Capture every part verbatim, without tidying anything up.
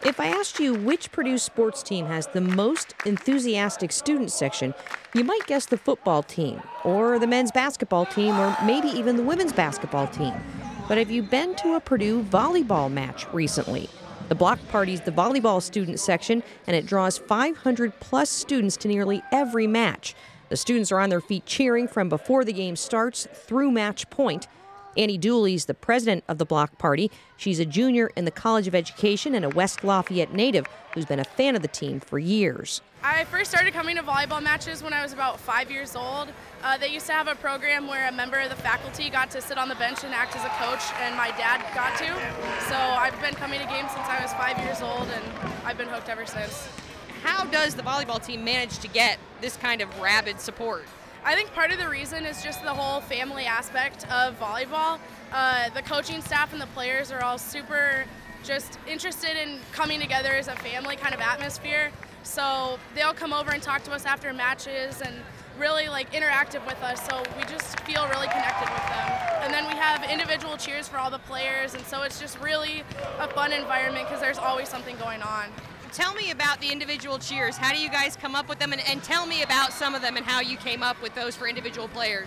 If I asked you which Purdue sports team has the most enthusiastic student section, you might guess the football team, or the men's basketball team, or maybe even the women's basketball team. But have you been to a Purdue volleyball match recently? The block party's the volleyball student section, and it draws five hundred plus students to nearly every match. The students are on their feet cheering from before the game starts through match point. Annie Dooley's the president of the block party. She's a junior in the College of Education and a West Lafayette native who's been a fan of the team for years. I first started coming to volleyball matches when I was about five years old. Uh, they used to have a program where a member of the faculty got to sit on the bench and act as a coach, and my dad got to. So I've been coming to games since I was five years old, and I've been hooked ever since. How does the volleyball team manage to get this kind of rabid support? I think part of the reason is just the whole family aspect of volleyball. Uh, the coaching staff and the players are all super just interested in coming together as a family kind of atmosphere. So they'll come over and talk to us after matches and really like interactive with us, so we just feel really connected with them. And then we have individual cheers for all the players, and so it's just really a fun environment because there's always something going on. Tell me about the individual cheers. How do you guys come up with them? And, and tell me about some of them and how you came up with those for individual players.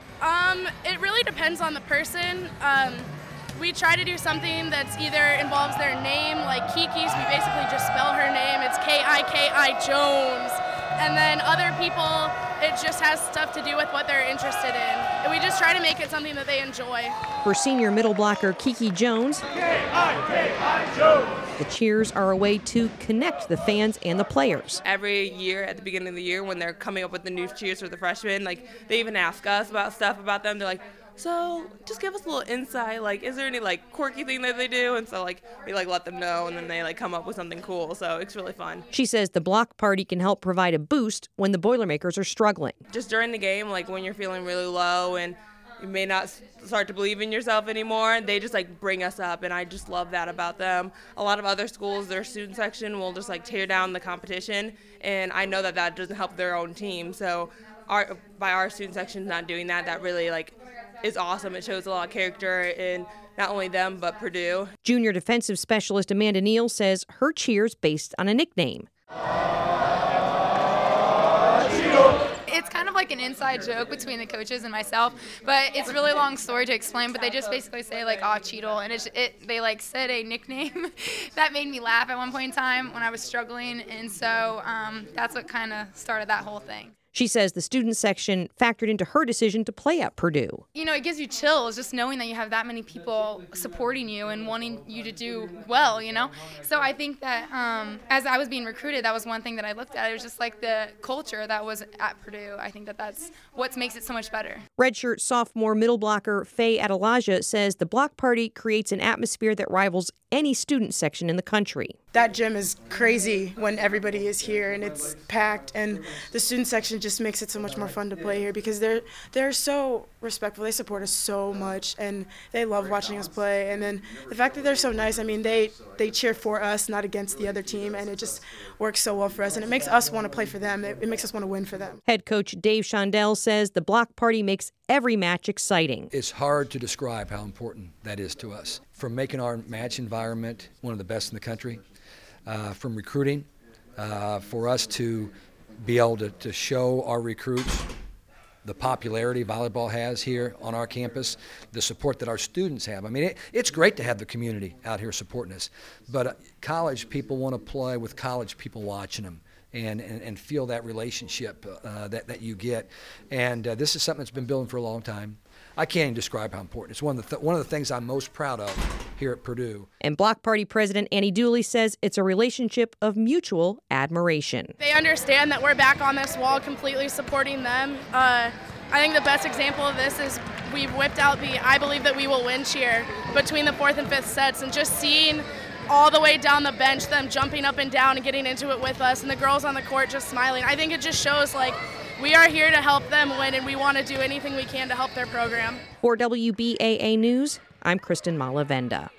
Um, it really depends on the person. Um, we try to do something that's either involves their name, like Kiki's, we basically just spell her name. It's K I K I Jones. And then other people, it just has stuff to do with what they're interested in. And we just try to make it something that they enjoy. For senior middle blocker Kiki Jones, K I K I Jones. The cheers are a way to connect the fans and the players. Every year at the beginning of the year when they're coming up with the new cheers for the freshmen, like they even ask us about stuff about them. They're like, so just give us a little insight, like is there any like quirky thing that they do? And so like we like let them know, and then they like come up with something cool, so it's really fun. She says the block party can help provide a boost when the Boilermakers are struggling. Just during the game, like when you're feeling really low and you may not start to believe in yourself anymore, they just like bring us up, and I just love that about them. A lot of other schools, their student section will just like tear down the competition, and I know that that doesn't help their own team. So our, by our student section not doing that, that really like is awesome. It shows a lot of character in not only them but Purdue. Junior defensive specialist Amanda Neal says her cheer's based on a nickname. It's kind of like an inside joke between the coaches and myself, but it's a really long story to explain, but they just basically say like, aw, Cheadle, and it's, it, they like said a nickname that made me laugh at one point in time when I was struggling, and so um, that's what kind of started that whole thing. She says the student section factored into her decision to play at Purdue. You know, it gives you chills just knowing that you have that many people supporting you and wanting you to do well, you know? So I think that um, as I was being recruited, that was one thing that I looked at. It was just like the culture that was at Purdue. I think that that's what makes it so much better. Redshirt sophomore middle blocker Faye Adelaja says the block party creates an atmosphere that rivals any student section in the country. That gym is crazy when everybody is here and it's packed, and the student section just makes it so much more fun to play here because they're they're so respectful. They support us so much, and they love watching us play. And then the fact that they're so nice, I mean, they, they cheer for us, not against the other team, and it just works so well for us. And it makes us want to play for them. It, it makes us want to win for them. Head coach Dave Shondell says the block party makes every match exciting. It's hard to describe how important that is to us. From making our match environment one of the best in the country, uh, from recruiting, uh, for us to be able to, to show our recruits the popularity volleyball has here on our campus, the support that our students have. I mean, it, it's great to have the community out here supporting us, but uh, college people want to play with college people watching them and, and, and feel that relationship uh, that, that you get. And uh, this is something that's been building for a long time. I can't even describe how important. It's one of the th- one of the things I'm most proud of here at Purdue. And Block Party President Annie Dooley says it's a relationship of mutual admiration. They understand that we're back on this wall completely supporting them. Uh, I think the best example of this is we've whipped out the I Believe That We Will Win cheer between the fourth and fifth sets, and just seeing all the way down the bench them jumping up and down and getting into it with us, and the girls on the court just smiling. I think it just shows like we are here to help them win, and we want to do anything we can to help their program. For W B A A News, I'm Kristen Malavenda.